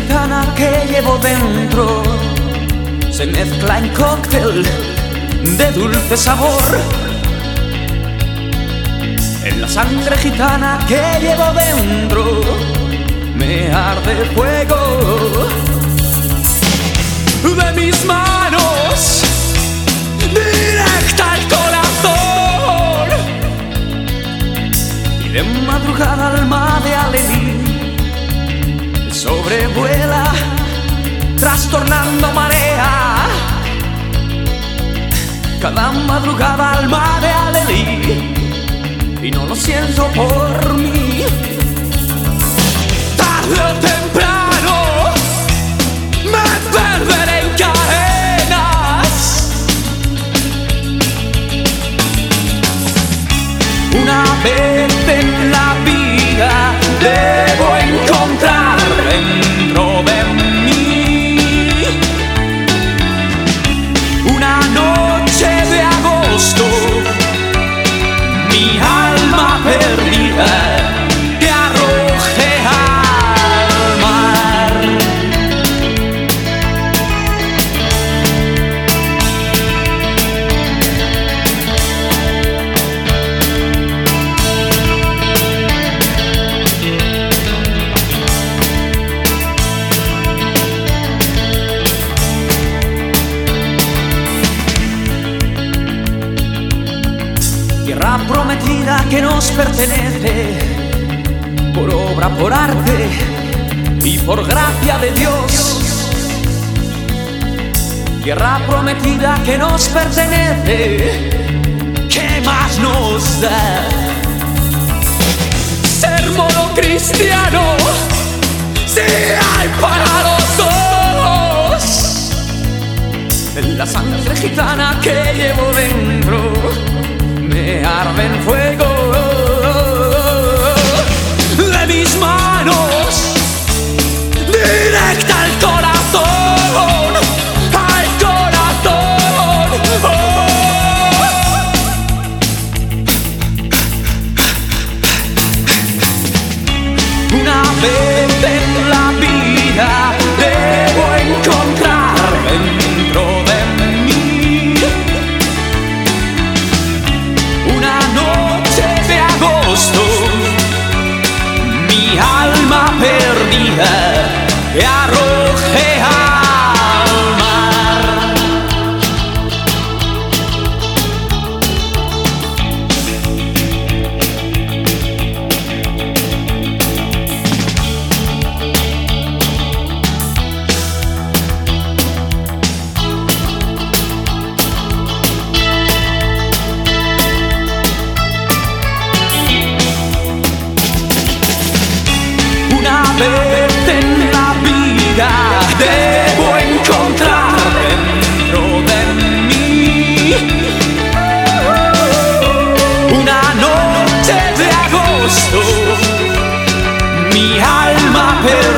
gitana que llevo dentro se mezcla en cóctel de dulce sabor. En la sangre gitana que llevo dentro me arde fuego. De mis manos directa al corazón, y de madrugada alma de Alelí sobrevuela trastornando marea. Cada madrugada alma de Alelí, y no lo siento por mí. Tarde o temprano me perderé en cadenas. Una vez en la vida debo encontrar dentro de mí una noche de agosto, mi alma perdida te arroje al mar. Tierra prometida que nos pertenece por obra, por arte y por gracia de Dios. Tierra prometida que nos pertenece, ¿qué más nos da? Ser monocristiano, si hay para los dos. En la sangre gitana que llevo dentro me arde en fuego. De mis manos directa al corazón, al corazón. Una vez en la vida debo encontrar dentro de mí una noche de agosto, mi alma perdida que arroje al mar. Una vez en la vida debo encontrar dentro de mí una noche de agosto, mi alma perdida